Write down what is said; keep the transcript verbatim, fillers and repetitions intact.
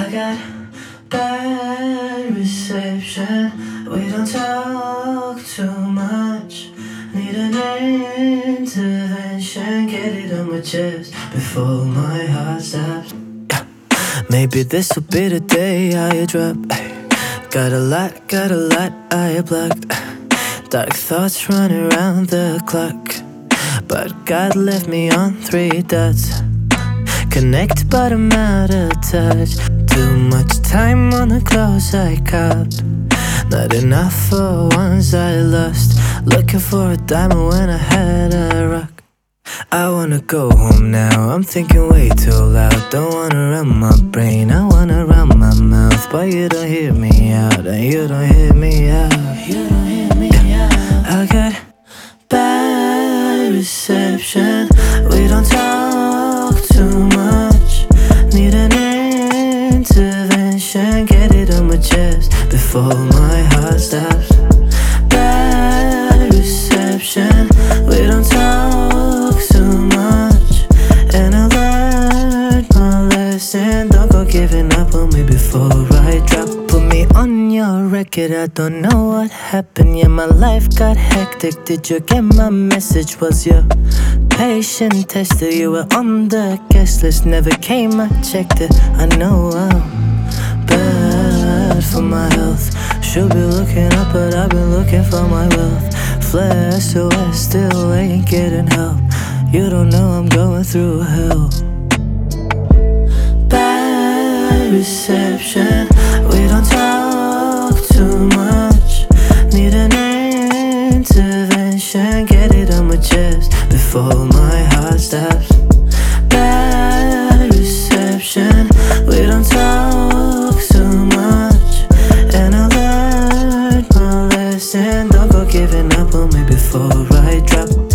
I got bad reception. We don't talk too much. Need an intervention. Get it on my chest before my heart stops. Maybe this'll be the day I drop. Got a lot, got a lot I blocked. Dark thoughts running around the clock, but God left me on three dots. Connect but I'm out of touch. Too much time on the clothes I copped. Not enough for ones I lost. Looking for a diamond when I had a rock. I wanna go home now, I'm thinking way too loud. Don't wanna run my brain, I wanna run my mouth. But you don't hear me out, and you don't hear me out. You don't hear me out. I got bad reception. We don't talk too much. Need an intervention. Get it on my chest before my heart stops. Bad reception. We don't talk too much. And I learned my lesson. Don't go giving up on me before I drop. Put me on your record, I don't know what happened. Yeah, my life got hectic. Did you get my message? Was your patient tested? You were on the guest list, never came, I checked it. I know I'm bad for my health. Should be looking up, but I've been looking for my wealth. Flare S O S, still ain't getting help. You don't know I'm going through hell. Bad reception. We don't talk too much. Need an intervention. Get it on my chest before my heart stops. Bad reception. We don't talk too much. And I learned my lesson. Don't go giving up on me before I drop.